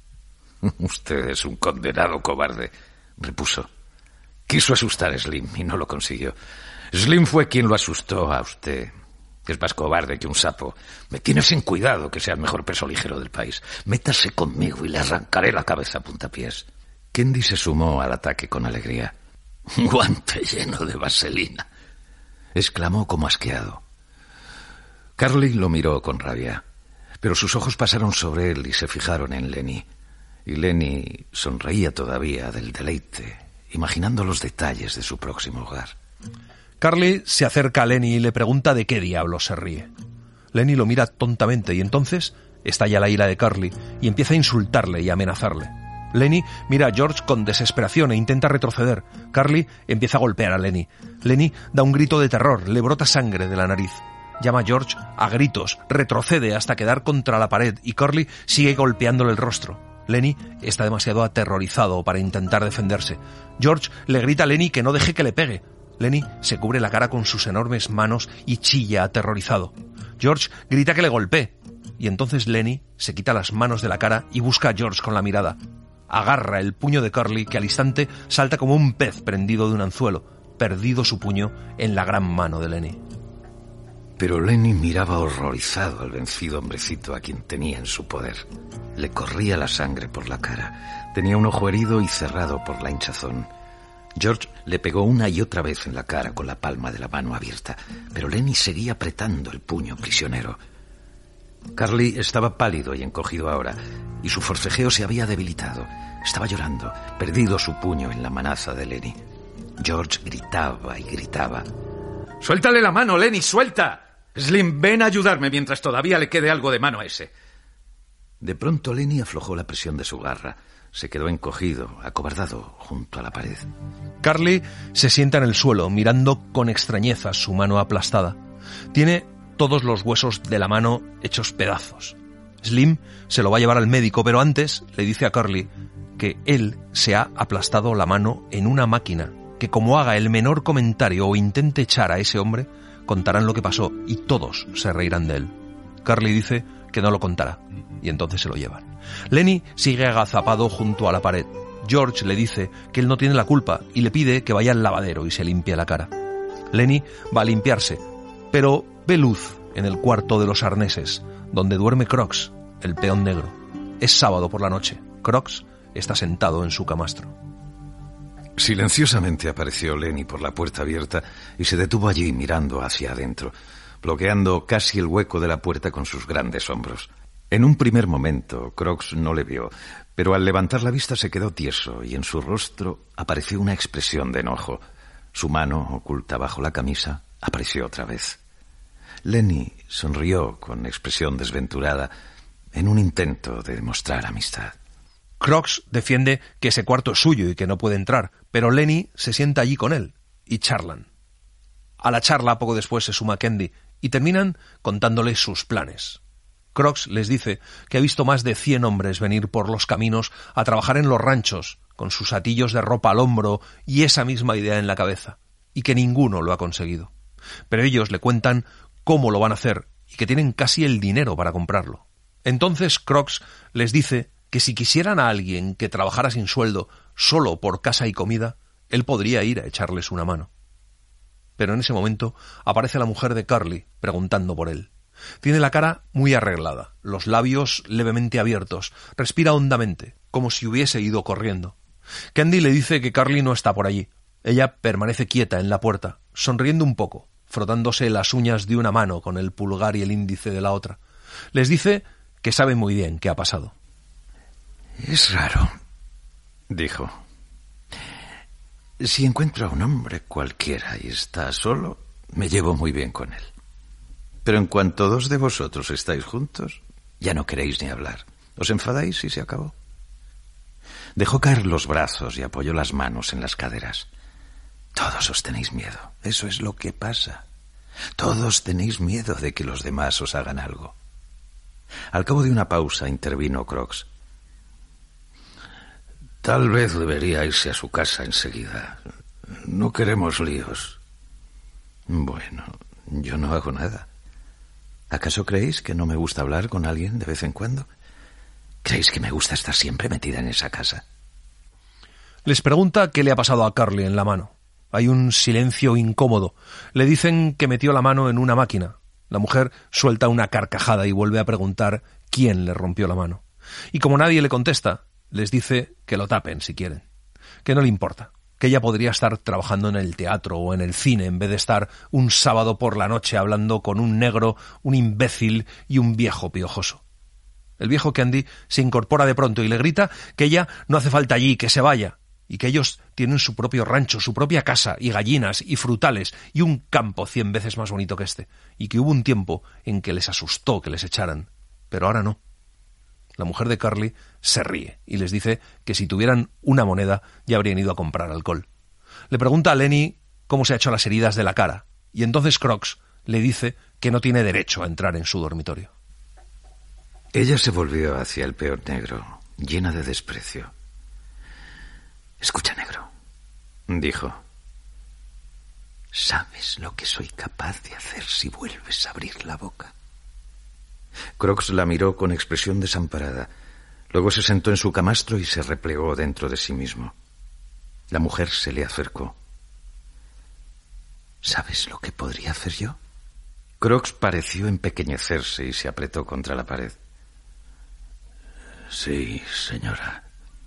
Usted es un condenado cobarde, repuso. Quiso asustar a Slim y no lo consiguió. Slim fue quien lo asustó a usted. Es más cobarde que un sapo. Me tiene sin cuidado que sea el mejor peso ligero del país. Métase conmigo y le arrancaré la cabeza a puntapiés. Kendi se sumó al ataque con alegría. Un guante lleno de vaselina, exclamó como asqueado. Carly lo miró con rabia, pero sus ojos pasaron sobre él y se fijaron en Lenny. Y Lenny sonreía todavía del deleite, imaginando los detalles de su próximo hogar. Carly se acerca a Lenny y le pregunta de qué diablos se ríe. Lenny lo mira tontamente y entonces estalla la ira de Carly y empieza a insultarle y amenazarle. Lenny mira a George con desesperación e intenta retroceder. Carly empieza a golpear a Lenny. Lenny da un grito de terror, le brota sangre de la nariz. Llama a George a gritos, retrocede hasta quedar contra la pared y Carly sigue golpeándole el rostro. Lenny está demasiado aterrorizado para intentar defenderse. George le grita a Lenny que no deje que le pegue. Lenny se cubre la cara con sus enormes manos y chilla aterrorizado. George grita que le golpee. Y entonces Lenny se quita las manos de la cara y busca a George con la mirada. Agarra el puño de Carly, que al instante salta como un pez prendido de un anzuelo, perdido su puño en la gran mano de Lenny. Pero Lenny miraba horrorizado al vencido hombrecito a quien tenía en su poder. Le corría la sangre por la cara. Tenía un ojo herido y cerrado por la hinchazón. George le pegó una y otra vez en la cara con la palma de la mano abierta, pero Lenny seguía apretando el puño prisionero. Carly estaba pálido y encogido ahora, y su forcejeo se había debilitado. Estaba llorando, perdido su puño en la manaza de Lenny. George gritaba y gritaba. ¡Suéltale la mano, Lenny, suelta! Slim, ven a ayudarme mientras todavía le quede algo de mano a ese. De pronto Lenny aflojó la presión de su garra. Se quedó encogido, acobardado, junto a la pared. Carly se sienta en el suelo, mirando con extrañeza su mano aplastada. Tiene todos los huesos de la mano hechos pedazos. Slim se lo va a llevar al médico, pero antes le dice a Carly que él se ha aplastado la mano en una máquina, que como haga el menor comentario o intente echar a ese hombre, contarán lo que pasó y todos se reirán de él. Carly dice que no lo contará, y entonces se lo llevan. Lenny sigue agazapado junto a la pared. George le dice que él no tiene la culpa y le pide que vaya al lavadero y se limpie la cara. Lenny va a limpiarse, pero ve luz en el cuarto de los arneses, donde duerme Crooks, el peón negro. Es sábado por la noche. Crooks está sentado en su camastro. Silenciosamente apareció Lenny por la puerta abierta y se detuvo allí mirando hacia adentro, bloqueando casi el hueco de la puerta con sus grandes hombros. En un primer momento, Crooks no le vio, pero al levantar la vista se quedó tieso y en su rostro apareció una expresión de enojo. Su mano, oculta bajo la camisa, apareció otra vez. Lenny sonrió con expresión desventurada en un intento de demostrar amistad. Crooks defiende que ese cuarto es suyo y que no puede entrar, pero Lenny se sienta allí con él y charlan. A la charla poco después se suma Kendi y terminan contándole sus planes. Crooks les dice que ha visto más de cien hombres venir por los caminos a trabajar en los ranchos con sus atillos de ropa al hombro y esa misma idea en la cabeza, y que ninguno lo ha conseguido. Pero ellos le cuentan cómo lo van a hacer y que tienen casi el dinero para comprarlo. Entonces Crooks les dice que si quisieran a alguien que trabajara sin sueldo solo por casa y comida, él podría ir a echarles una mano. Pero en ese momento aparece la mujer de Carly preguntando por él. Tiene la cara muy arreglada, los labios levemente abiertos, respira hondamente, como si hubiese ido corriendo. Kendi le dice que Carly no está por allí. Ella permanece quieta en la puerta, sonriendo un poco, frotándose las uñas de una mano con el pulgar y el índice de la otra. Les dice que sabe muy bien qué ha pasado. Es raro, dijo. Si encuentro a un hombre cualquiera y está solo, me llevo muy bien con él. Pero en cuanto dos de vosotros estáis juntos, ya no queréis ni hablar. Os enfadáis y se acabó. Dejó caer los brazos y apoyó las manos en las caderas. Todos os tenéis miedo. Eso es lo que pasa. Todos tenéis miedo de que los demás os hagan algo. Al cabo de una pausa intervino Crooks. Tal vez debería irse a su casa enseguida. No queremos líos. Bueno, yo no hago nada. ¿Acaso creéis que no me gusta hablar con alguien de vez en cuando? ¿Creéis que me gusta estar siempre metida en esa casa? Les pregunta qué le ha pasado a Carly en la mano. Hay un silencio incómodo. Le dicen que metió la mano en una máquina. La mujer suelta una carcajada y vuelve a preguntar quién le rompió la mano. Y como nadie le contesta, les dice que lo tapen si quieren, que no le importa, que ella podría estar trabajando en el teatro o en el cine en vez de estar un sábado por la noche hablando con un negro, un imbécil y un viejo piojoso. El viejo Candy se incorpora de pronto y le grita que ella no hace falta allí, que se vaya, y que ellos tienen su propio rancho, su propia casa, y gallinas, y frutales, y un campo cien veces más bonito que este, y que hubo un tiempo en que les asustó que les echaran, pero ahora no. La mujer de Carly se ríe y les dice que si tuvieran una moneda ya habrían ido a comprar alcohol. Le pregunta a Lenny cómo se ha hecho las heridas de la cara, y entonces Crooks le dice que no tiene derecho a entrar en su dormitorio. Ella se volvió hacia el peor negro, llena de desprecio. «Escucha, negro», dijo. «¿Sabes lo que soy capaz de hacer si vuelves a abrir la boca?» Crooks la miró con expresión desamparada. Luego se sentó en su camastro y se replegó dentro de sí mismo. La mujer se le acercó. «¿Sabes lo que podría hacer yo?» Crooks pareció empequeñecerse y se apretó contra la pared. «Sí, señora».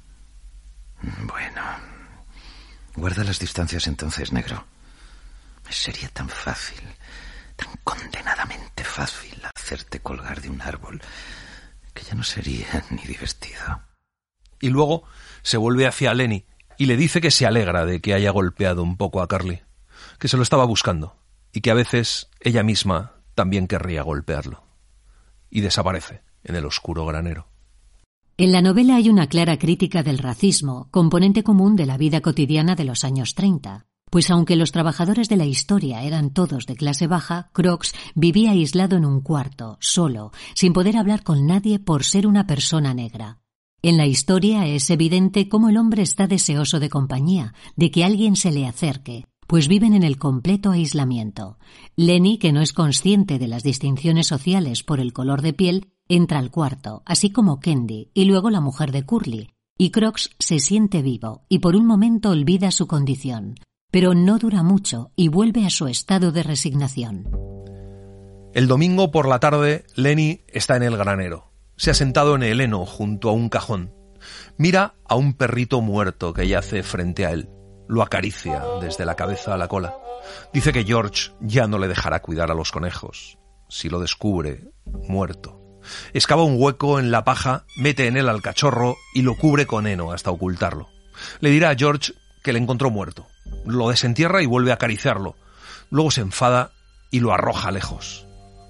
«Bueno, guarda las distancias entonces, negro. Sería tan fácil, tan condenadamente fácil hacerte colgar de un árbol que ya no sería ni divertido». Y luego se vuelve hacia Lenny y le dice que se alegra de que haya golpeado un poco a Carly, que se lo estaba buscando y que a veces ella misma también querría golpearlo. Y desaparece en el oscuro granero. En la novela hay una clara crítica del racismo, componente común de la vida cotidiana de los años treinta. Pues aunque los trabajadores de la historia eran todos de clase baja, Crooks vivía aislado en un cuarto, solo, sin poder hablar con nadie por ser una persona negra. En la historia es evidente cómo el hombre está deseoso de compañía, de que alguien se le acerque, pues viven en el completo aislamiento. Lenny, que no es consciente de las distinciones sociales por el color de piel, entra al cuarto, así como Candy y luego la mujer de Curly, y Crooks se siente vivo y por un momento olvida su condición. Pero no dura mucho y vuelve a su estado de resignación. El domingo por la tarde, Lenny está en el granero. Se ha sentado en el heno junto a un cajón. Mira a un perrito muerto que yace frente a él. Lo acaricia desde la cabeza a la cola. Dice que George ya no le dejará cuidar a los conejos. Si lo descubre, muerto. Excava un hueco en la paja, mete en él al cachorro y lo cubre con heno hasta ocultarlo. Le dirá a George que le encontró muerto. Lo desentierra y vuelve a acariciarlo. Luego se enfada y lo arroja lejos.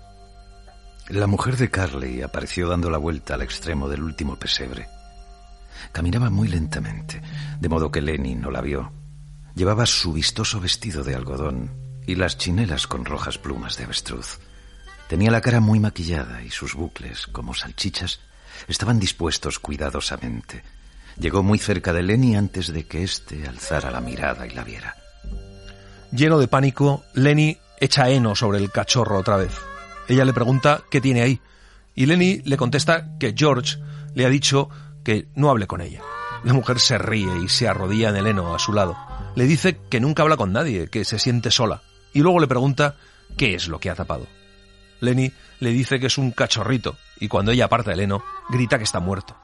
La mujer de Carly apareció dando la vuelta al extremo del último pesebre. Caminaba muy lentamente, de modo que Lenny no la vio. Llevaba su vistoso vestido de algodón y las chinelas con rojas plumas de avestruz. Tenía la cara muy maquillada y sus bucles, como salchichas, estaban dispuestos cuidadosamente. Llegó muy cerca de Lenny antes de que éste alzara la mirada y la viera. Lleno de pánico, Lenny echa heno sobre el cachorro otra vez. Ella le pregunta qué tiene ahí, y Lenny le contesta que George le ha dicho que no hable con ella. La mujer se ríe y se arrodilla en el heno a su lado. Le dice que nunca habla con nadie, que se siente sola, y luego le pregunta qué es lo que ha tapado. Lenny le dice que es un cachorrito, y cuando ella aparta el heno, grita que está muerto.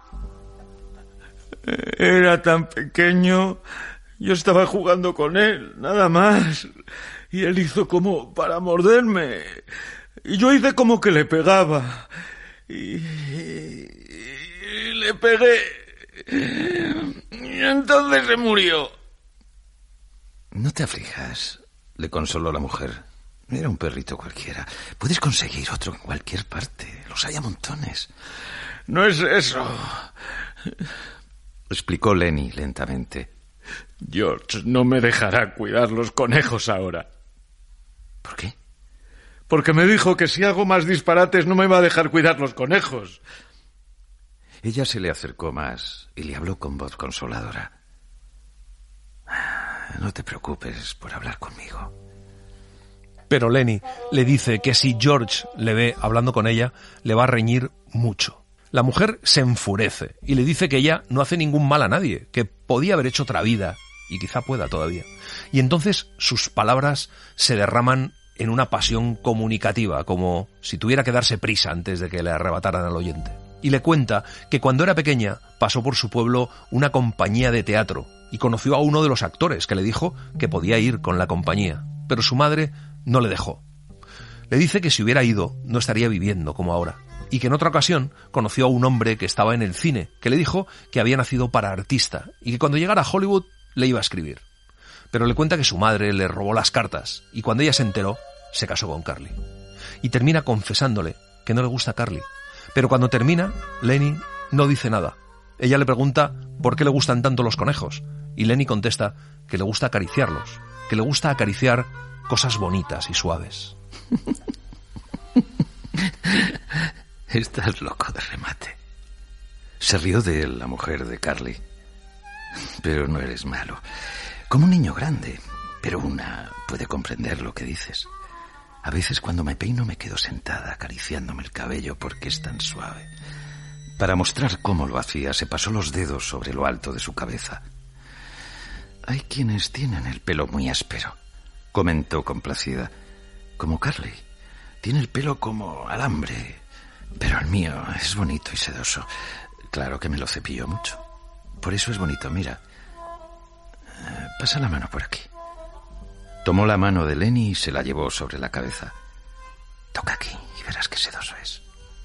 Era tan pequeño, yo estaba jugando con él, nada más, y él hizo como para morderme, y yo hice como que le pegaba, y, y, y le pegué, y entonces se murió. No te aflijas, le consoló la mujer. Era un perrito cualquiera. Puedes conseguir otro en cualquier parte. Los hay a montones. No es eso, explicó Lenny lentamente. George no me dejará cuidar los conejos ahora. ¿Por qué? Porque me dijo que si hago más disparates no me va a dejar cuidar los conejos. Ella se le acercó más y le habló con voz consoladora. no te preocupes por hablar conmigo. Pero Lenny le dice que si George le ve hablando con ella, le va a reñir mucho. La mujer se enfurece y le dice que ella no hace ningún mal a nadie, que podía haber hecho otra vida y quizá pueda todavía. Y entonces sus palabras se derraman en una pasión comunicativa, como si tuviera que darse prisa antes de que le arrebataran al oyente. Y le cuenta que cuando era pequeña pasó por su pueblo una compañía de teatro y conoció a uno de los actores que le dijo que podía ir con la compañía, pero su madre no le dejó. Le dice que si hubiera ido no estaría viviendo como ahora, y que en otra ocasión conoció a un hombre que estaba en el cine, que le dijo que había nacido para artista y que cuando llegara a Hollywood le iba a escribir. Pero le cuenta que su madre le robó las cartas y cuando ella se enteró, se casó con Carly. Y termina confesándole que no le gusta Carly. Pero cuando termina, Lenny no dice nada. Ella le pregunta por qué le gustan tanto los conejos y Lenny contesta que le gusta acariciarlos, que le gusta acariciar cosas bonitas y suaves. Estás loco de remate. Se rió de él la mujer de Carly. Pero no eres malo. Como un niño grande, pero una puede comprender lo que dices. A veces cuando me peino me quedo sentada acariciándome el cabello porque es tan suave. Para mostrar cómo lo hacía, se pasó los dedos sobre lo alto de su cabeza. Hay quienes tienen el pelo muy áspero, comentó complacida. Como Carly. Tiene el pelo como alambre, pero el mío es bonito y sedoso. Claro que me lo cepillo mucho. Por eso es bonito, mira. Eh, pasa la mano por aquí. Tomó la mano de Lenny y se la llevó sobre la cabeza. Toca aquí y verás qué sedoso es.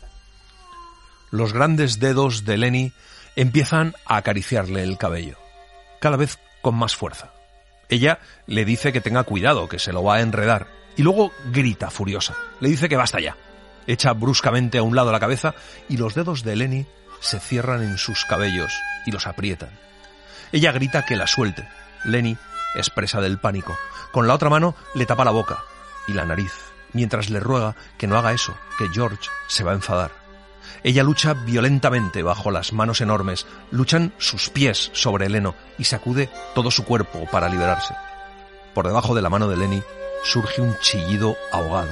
Los grandes dedos de Lenny empiezan a acariciarle el cabello, cada vez con más fuerza. Ella le dice que tenga cuidado, que se lo va a enredar, y luego grita furiosa. Le dice que basta ya. Echa bruscamente a un lado la cabeza y los dedos de Lenny se cierran en sus cabellos y los aprietan. Ella grita que la suelte. Lenny es presa del pánico. Con la otra mano le tapa la boca y la nariz, mientras le ruega que no haga eso, que George se va a enfadar. Ella lucha violentamente bajo las manos enormes, luchan sus pies sobre el heno y sacude todo su cuerpo para liberarse. Por debajo de la mano de Lenny surge un chillido ahogado.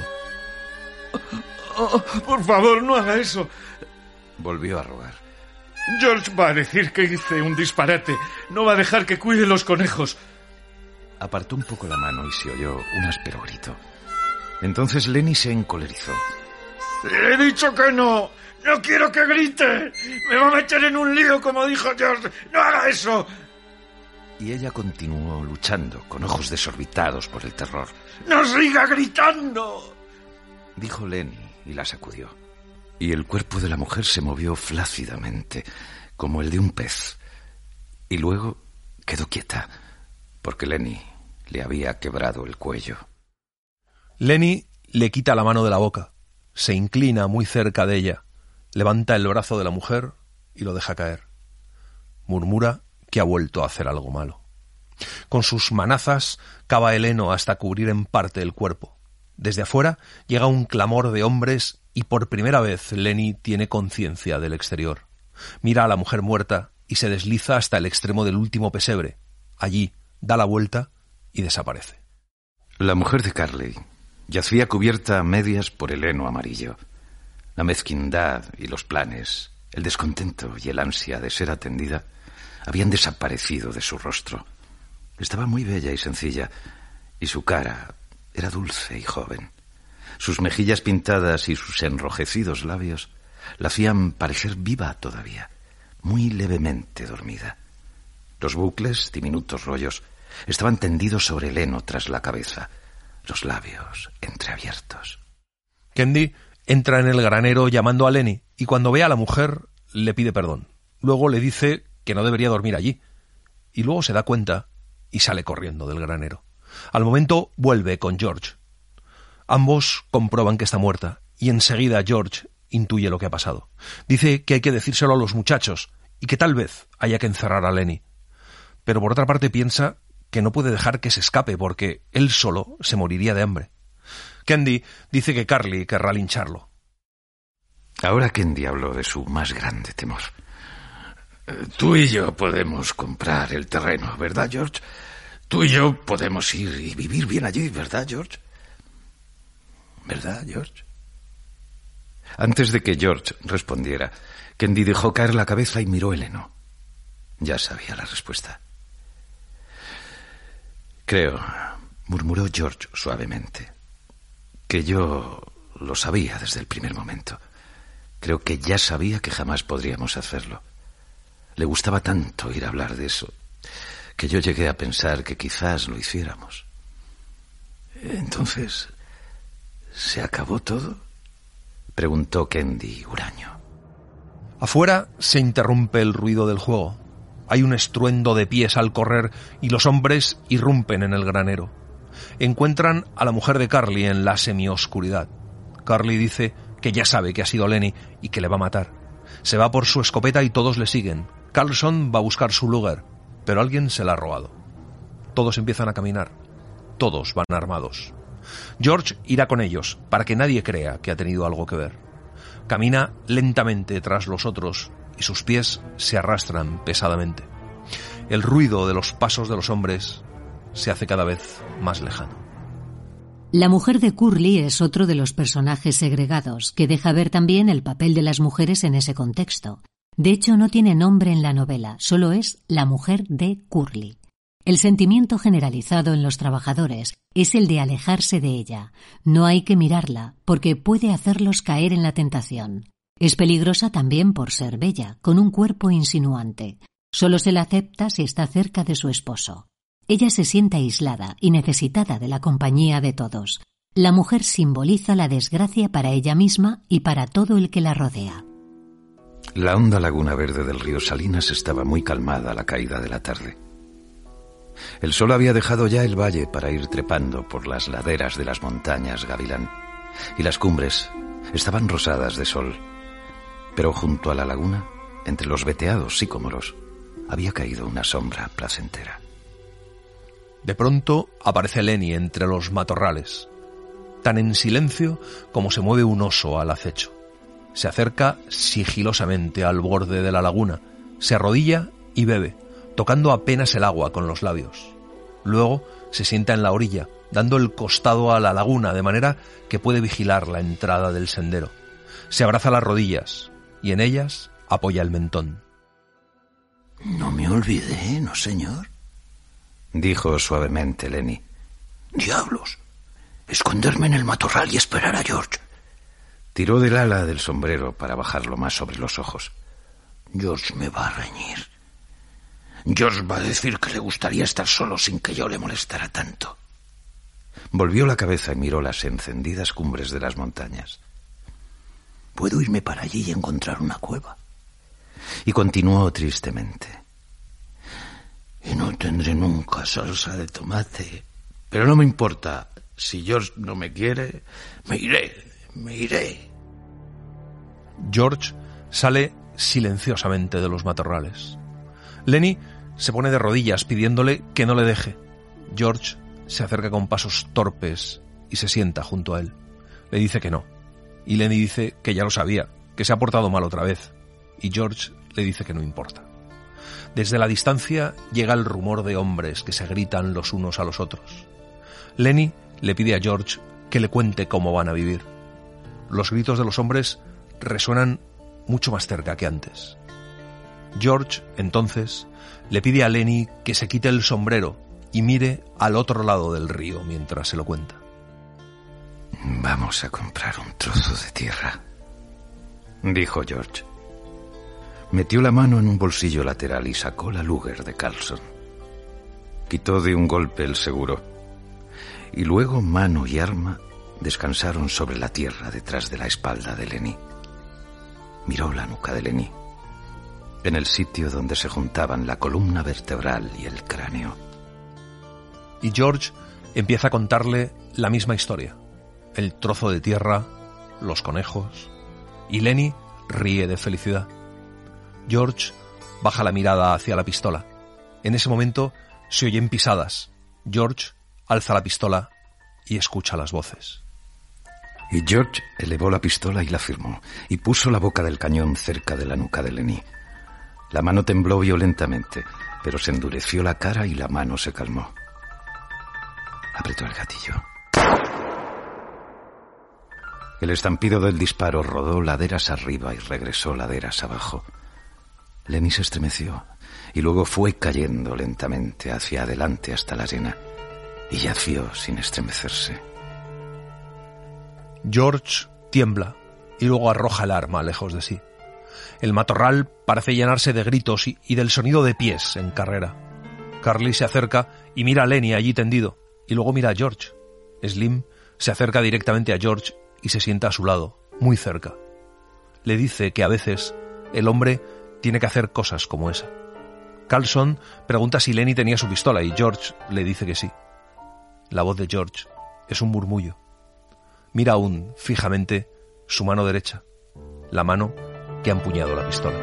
Oh, por favor, no haga eso. Volvió a rogar. George va a decir que hice un disparate. No va a dejar que cuide los conejos. Apartó un poco la mano y se oyó un áspero grito. Entonces Lenny se encolerizó. Le he dicho que no. No quiero que grite. Me va a meter en un lío, como dijo George. No haga eso. Y ella continuó luchando, con ojos desorbitados por el terror. ¡No siga gritando!, dijo Lenny y la sacudió. Y el cuerpo de la mujer se movió flácidamente, como el de un pez. Y luego quedó quieta, porque Lenny le había quebrado el cuello. Lenny le quita la mano de la boca, se inclina muy cerca de ella, levanta el brazo de la mujer y lo deja caer. Murmura que ha vuelto a hacer algo malo. Con sus manazas cava el heno hasta cubrir en parte el cuerpo. Desde afuera llega un clamor de hombres y por primera vez Lenny tiene conciencia del exterior. Mira a la mujer muerta y se desliza hasta el extremo del último pesebre. Allí da la vuelta y desaparece. La mujer de Carly yacía cubierta a medias por el heno amarillo. La mezquindad y los planes, el descontento y el ansia de ser atendida habían desaparecido de su rostro. Estaba muy bella y sencilla, y su cara era dulce y joven. Sus mejillas pintadas y sus enrojecidos labios la hacían parecer viva todavía, muy levemente dormida. Los bucles, diminutos rollos, estaban tendidos sobre el heno tras la cabeza, los labios entreabiertos. Kendi entra en el granero llamando a Lenny y cuando ve a la mujer le pide perdón. Luego le dice que no debería dormir allí. Y luego se da cuenta y sale corriendo del granero. Al momento vuelve con George. Ambos comprueban que está muerta y enseguida George intuye lo que ha pasado. Dice que hay que decírselo a los muchachos y que tal vez haya que encerrar a Lenny. Pero por otra parte piensa que no puede dejar que se escape porque él solo se moriría de hambre. Kendi dice que Carly querrá lincharlo. Ahora Kendi habló de su más grande temor. Tú y yo podemos comprar el terreno, ¿verdad, George? Tú y yo podemos ir y vivir bien allí, ¿verdad, George? ¿Verdad, George? Antes de que George respondiera, Kendi dejó caer la cabeza y miró el heno. Ya sabía la respuesta. Creo, murmuró George suavemente, que yo lo sabía desde el primer momento. Creo que ya sabía que jamás podríamos hacerlo. Le gustaba tanto ir a hablar de eso, que yo llegué a pensar que quizás lo hiciéramos. Entonces, ¿se acabó todo?, preguntó Kendi huraño. Afuera se interrumpe el ruido del juego. Hay un estruendo de pies al correr y los hombres irrumpen en el granero. Encuentran a la mujer de Carly en la semioscuridad. Carly dice que ya sabe que ha sido Lenny y que le va a matar. Se va por su escopeta y todos le siguen. Carlson va a buscar su Luger, pero alguien se la ha robado. Todos empiezan a caminar. Todos van armados. George irá con ellos, para que nadie crea que ha tenido algo que ver. Camina lentamente tras los otros y sus pies se arrastran pesadamente. El ruido de los pasos de los hombres se hace cada vez más lejano. La mujer de Curly es otro de los personajes segregados, que deja ver también el papel de las mujeres en ese contexto. De hecho, no tiene nombre en la novela, solo es la mujer de Curly. El sentimiento generalizado en los trabajadores es el de alejarse de ella. No hay que mirarla, porque puede hacerlos caer en la tentación. Es peligrosa también por ser bella, con un cuerpo insinuante. Solo se la acepta si está cerca de su esposo. Ella se siente aislada y necesitada de la compañía de todos. La mujer simboliza la desgracia para ella misma y para todo el que la rodea. La honda laguna verde del río Salinas estaba muy calmada a la caída de la tarde. El sol había dejado ya el valle para ir trepando por las laderas de las montañas Gavilán, y las cumbres estaban rosadas de sol. Pero junto a la laguna, entre los veteados sicómoros, había caído una sombra placentera. De pronto aparece Lenny entre los matorrales, tan en silencio como se mueve un oso al acecho. Se acerca sigilosamente al borde de la laguna, se arrodilla y bebe, tocando apenas el agua con los labios. Luego se sienta en la orilla, dando el costado a la laguna, de manera que puede vigilar la entrada del sendero. Se abraza las rodillas y en ellas apoya el mentón. No me olvidé, ¿no, señor?, dijo suavemente Lenny. Diablos, esconderme en el matorral y esperar a George. Tiró del ala del sombrero para bajarlo más sobre los ojos. George me va a reñir. George va a decir que le gustaría estar solo sin que yo le molestara tanto. Volvió la cabeza y miró las encendidas cumbres de las montañas. Puedo irme para allí y encontrar una cueva. Y continuó tristemente. Y no tendré nunca salsa de tomate. Pero no me importa. Si George no me quiere, me iré, me iré. George sale silenciosamente de los matorrales. Lenny se pone de rodillas pidiéndole que no le deje. George se acerca con pasos torpes y se sienta junto a él. Le dice que no. Y Lenny dice que ya lo sabía, que se ha portado mal otra vez. Y George le dice que no importa. Desde la distancia llega el rumor de hombres que se gritan los unos a los otros. Lenny le pide a George que le cuente cómo van a vivir. Los gritos de los hombres resuenan mucho más cerca que antes. George, entonces, le pide a Lenny que se quite el sombrero y mire al otro lado del río mientras se lo cuenta. Vamos a comprar un trozo de tierra, dijo George. Metió la mano en un bolsillo lateral y sacó la Luger de Carlson. Quitó de un golpe el seguro, y luego mano y arma descansaron sobre la tierra detrás de la espalda de Lenny. Miró la nuca de Lenny, en el sitio donde se juntaban la columna vertebral y el cráneo. Y George empieza a contarle la misma historia. El trozo de tierra, los conejos, y Lenny ríe de felicidad. George baja la mirada hacia la pistola. En ese momento se oyen pisadas. George alza la pistola y escucha las voces. Y George elevó la pistola y la firmó, y puso la boca del cañón cerca de la nuca de Lenny. La mano tembló violentamente, pero se endureció la cara y la mano se calmó. Apretó el gatillo. El estampido del disparo rodó laderas arriba y regresó laderas abajo. Lenny se estremeció y luego fue cayendo lentamente hacia adelante hasta la arena y yació sin estremecerse. George tiembla y luego arroja el arma lejos de sí. El matorral parece llenarse de gritos y, y del sonido de pies en carrera. Carly se acerca y mira a Lenny allí tendido, y luego mira a George. Slim se acerca directamente a George y se sienta a su lado, muy cerca. Le dice que a veces el hombre tiene que hacer cosas como esa. Carlson pregunta si Lenny tenía su pistola y George le dice que sí. La voz de George es un murmullo. Mira aún fijamente su mano derecha, la mano que ha empuñado la pistola.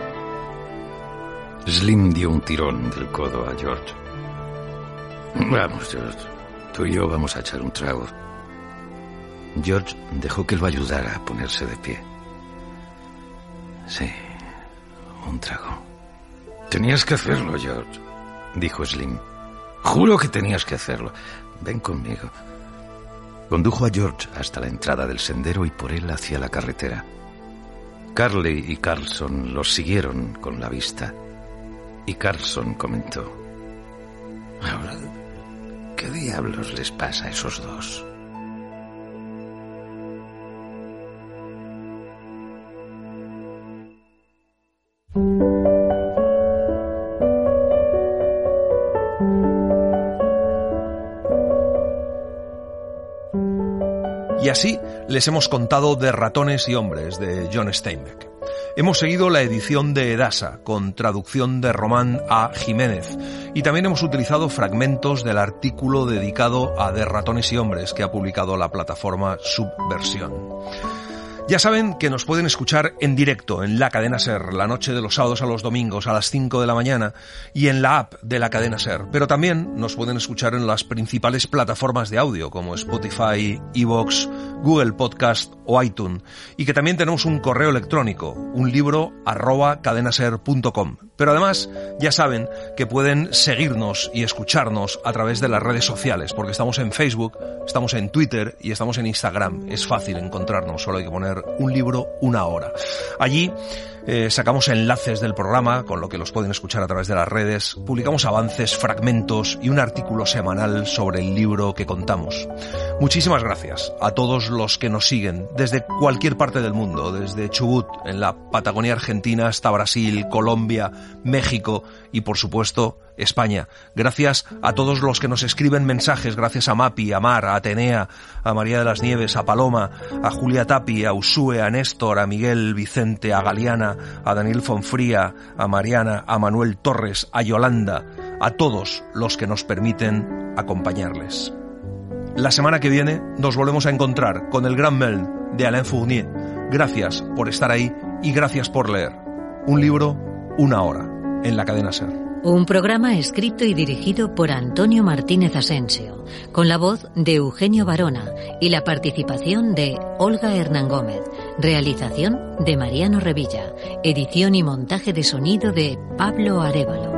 Slim dio un tirón del codo a George. Vamos, George. Tú y yo vamos a echar un trago. George dejó que lo ayudara a ponerse de pie. Sí, un trago. Tenías que hacerlo, George, dijo Slim. Juro que tenías que hacerlo. Ven conmigo. Condujo a George hasta la entrada del sendero y por él hacia la carretera. Carly y Carlson los siguieron con la vista. Y Carlson comentó: ahora, ¿qué diablos les pasa a esos dos? Y así les hemos contado de Ratones y hombres, de John Steinbeck. Hemos seguido la edición de Edasa, con traducción de Román A. Jiménez, y también hemos utilizado fragmentos del artículo dedicado a De Ratones y hombres que ha publicado la plataforma Subversión. Ya saben que nos pueden escuchar en directo en la cadena SER, la noche de los sábados a los domingos a las cinco de la mañana y en la app de la cadena SER. Pero también nos pueden escuchar en las principales plataformas de audio como Spotify, iVoox, Google Podcast o iTunes. Y que también tenemos un correo electrónico, un libro arroba cadenaser punto com. Pero además ya saben que pueden seguirnos y escucharnos a través de las redes sociales, porque estamos en Facebook, estamos en Twitter y estamos en Instagram. Es fácil encontrarnos, solo hay que poner un libro, una hora. Allí eh, sacamos enlaces del programa, con lo que los pueden escuchar a través de las redes, publicamos avances, fragmentos y un artículo semanal sobre el libro que contamos. Muchísimas gracias a todos los que nos siguen desde cualquier parte del mundo, desde Chubut, en la Patagonia Argentina, hasta Brasil, Colombia, México y, por supuesto, España. Gracias a todos los que nos escriben mensajes, gracias a Mapi, a Mar, a Atenea, a María de las Nieves, a Paloma, a Julia Tapi, a Usue, a Néstor, a Miguel Vicente, a Galeana, a Daniel Fonfría, a Mariana, a Manuel Torres, a Yolanda, a todos los que nos permiten acompañarles. La semana que viene nos volvemos a encontrar con el Gran Meln de Alain Fournier. Gracias por estar ahí y gracias por leer. Un libro, una hora, en la cadena SER. Un programa escrito y dirigido por Antonio Martínez Asensio, con la voz de Eugenio Barona y la participación de Olga Hernán Gómez, realización de Mariano Revilla, edición y montaje de sonido de Pablo Arévalo.